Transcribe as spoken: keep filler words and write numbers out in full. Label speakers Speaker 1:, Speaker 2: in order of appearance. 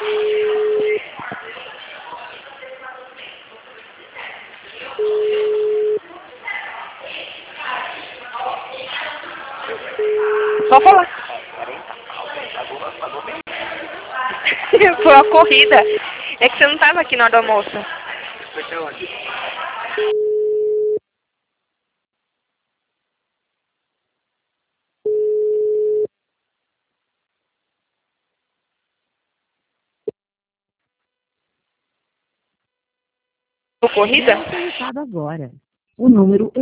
Speaker 1: Só falar. Foi uma corrida. É que você não estava aqui na hora do almoço.
Speaker 2: Foi pra onde?
Speaker 1: Foi corrida?
Speaker 3: Agora. O número